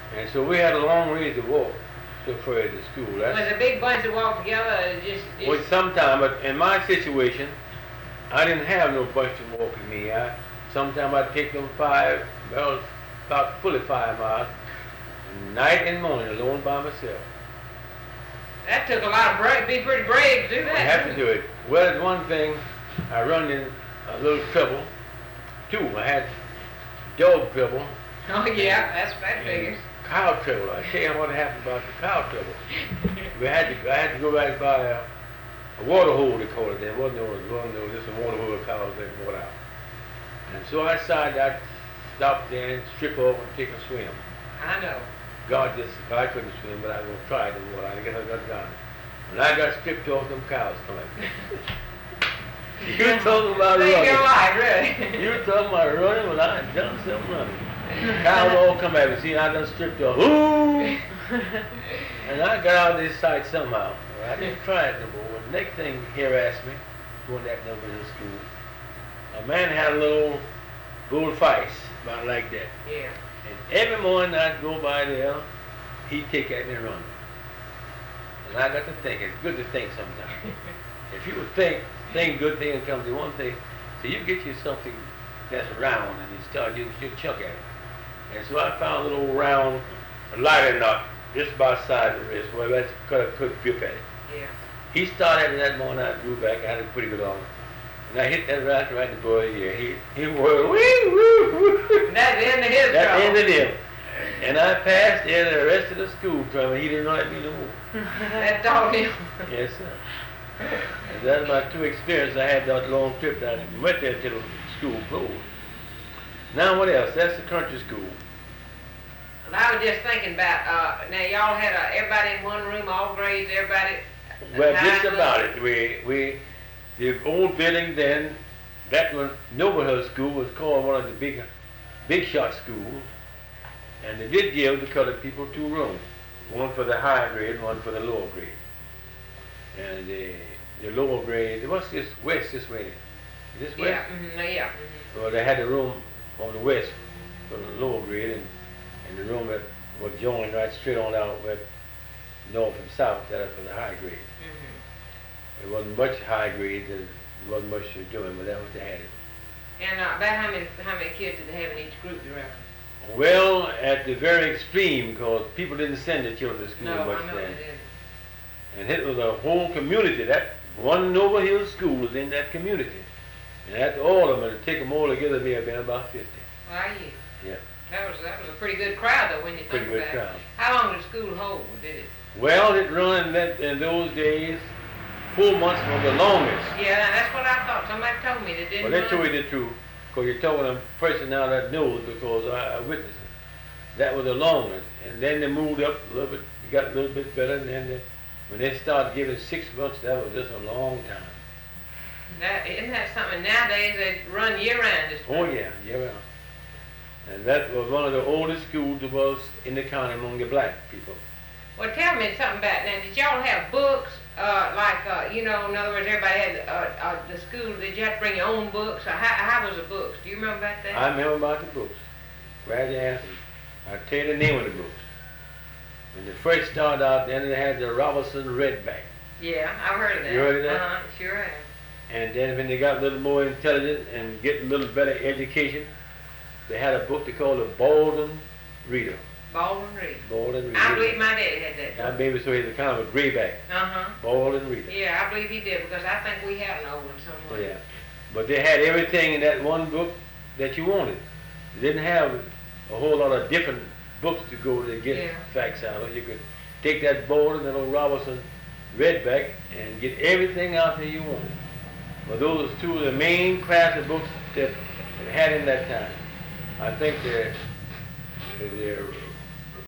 And so we had a long ways to walk to further to school. Was a big bunch to walk together? Well, sometime, but in my situation, I didn't have no bunch to walk with me. Sometimes I'd take them about fully 5 miles, night and morning, alone by myself. That took a lot of be pretty brave to do that. I have to do it. Well, it's one thing, I run in a little trouble. Two, I had dog trouble. Oh yeah, that figures. Cow trouble. I tell you what happened about the cow trouble. I had to go back by a water hole, they call it. There wasn't no just a water hole cows that water out. And so I decided I'd stop there and strip off and take a swim. I know. I couldn't swim, but I was going to try the water. I guess I got down. When I got stripped off, them cows come like You talking about running. Your life, really. You talking about running? Well, I done some running. Cows all come at me. See, I done stripped off. Ooh! And I got out of this sight somehow. Well, I didn't try it no more. The next thing here asked me, going that number in school, a man had a little gold vice, about like that. Yeah. And every morning I'd go by there, he'd take at me and run. And I got to think, it's good to think sometimes. If you would think good things come to one thing, so you get you something that's round and you start, you chuck at it. And so I found a little round lighter knot just about the side of the wrist, where that's cut a good grip at it. Yeah. He started at that morning, I drew back, I had a pretty good arm. And I hit that right in the boy's ear. He whirled, woo, woo, woo. That's the end of his That ended him. And I passed there the rest of the school term, and he didn't know me no more. That taught him. Yes, sir. And that's my two experiences. I had that long trip down there. We went there till school closed. Now what else? That's the country school. Well, I was just thinking about, now y'all had everybody in one room, all grades, everybody. Well, just about it. The old building then, that one, Noble Hill School, was called one of the big shot schools. And they did give the colored people 2 rooms, one for the high grade and one for the lower grade. And the lower grade, what's this west this way? Is this west? Yeah, yeah. Mm-hmm. Well, they had a room on the west for the lower grade, and the room that was joined right straight on out west, north and south, that was for the high grade. Mm-hmm. It wasn't much high grade, there wasn't much to doing, but that was they had it. And about how many kids did they have in each group, do you reckon? Well, at the very extreme, because people didn't send their children to school much then. And it was a whole community. That one Noble Hill School was in that community. And after all of them, to take them all together, they had been about 50. Why you? Yeah. That was a pretty good crowd, though, when you think about it. Pretty good crowd. How long did school hold, did it? Well, it run in those days, 4 months was the longest. Yeah, that's what I thought. Somebody told me they didn't. Well, they told me the truth. Because you're talking to a person now that knows, because I witnessed it. That was the longest. And then they moved up a little bit, got a little bit better, and then when they started giving 6 months, that was just a long time. Isn't that something? Nowadays they run year-round. Oh yeah, year-round. And that was one of the oldest schools there was in the county among the black people. Well, tell me something about that. Did y'all have books? In other words, everybody had the school. Did you have to bring your own books? Or how was the books? Do you remember about that? I remember about the books. Glad you asked me. I'll tell you the name of the books. When they first started out, then they had the Robinson Redback. Yeah, I've heard of that. You heard of that? Sure have. And then when they got a little more intelligent and get a little better education, they had a book they called the Baldwin Reader. Baldwin Reader. Baldwin Reader. I believe my daddy had that book. My baby, so he's a kind of a grayback. Baldwin Reader. Yeah, I believe he did, because I think we had an old one somewhere. Yeah. But they had everything in that one book that you wanted. They didn't have a whole lot of different books to go to get facts out of. You could take that Baldwin and old Robinson Redback and get everything out there you wanted. But those are 2 of the main class of books that they had in that time. I think they're